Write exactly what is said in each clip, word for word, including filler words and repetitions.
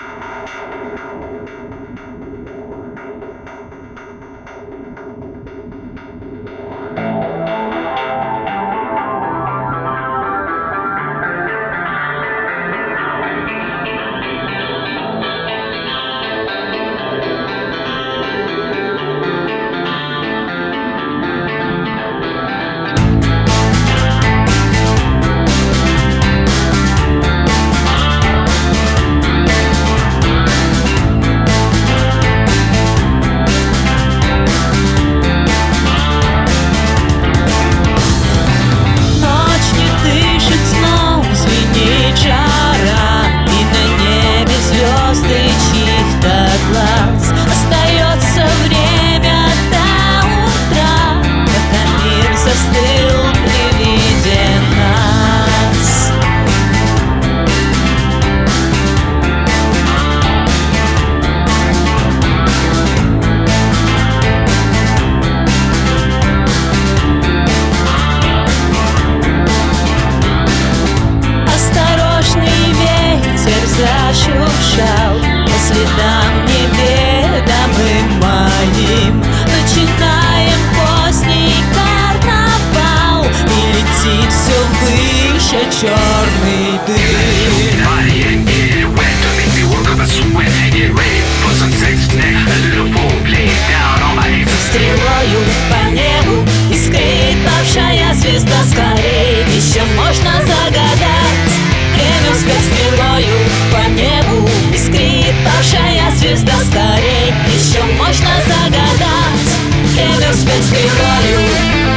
Зашуршал по следам неведомым моим. Начинаем поздний карнавал, и летит все выше черный дым. Стрелою по небу искрит павшая звезда. Скорей, еще можно загадать. Время спят стрелою по небу искрит павшая звезда. Скорей, еще можно загадать. Время спят стрелою.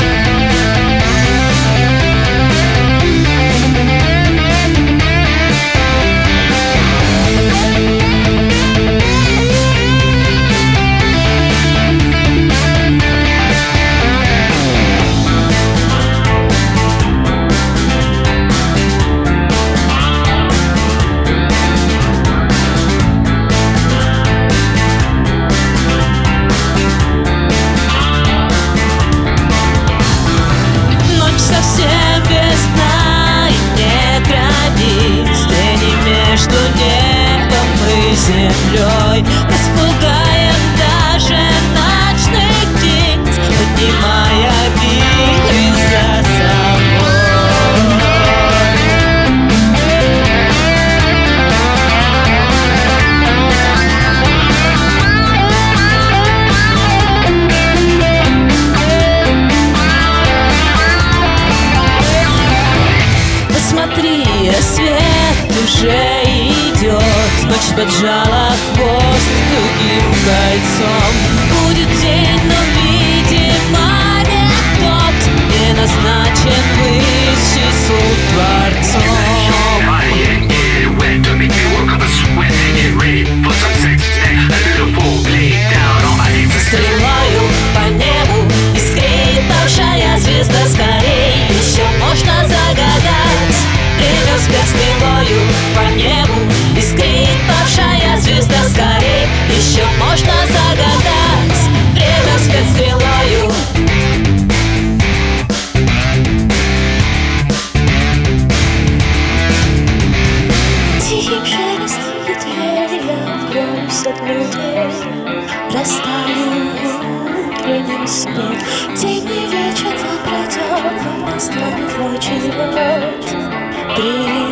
Землей распугаем даже ночных птиц, поднимая вихри за собой. Посмотри, свет уже идет. Ночь поджала хвост тугим кольцом. Будет день, но, видимо, не тот, не назначен высший суд Творцом. Стрелою по небу искрит павшая звезда. Скорей, еще можно загадать. Время спят стрелою по небу искрит павшая звезда. Скорей, еще можно загадать. Время спят стрелою. Тихим шелестом ветвей я откроюсь от людей. Растаю в утреннем сне. День и вечер вот пройдет, но настанет твой черед. Привет.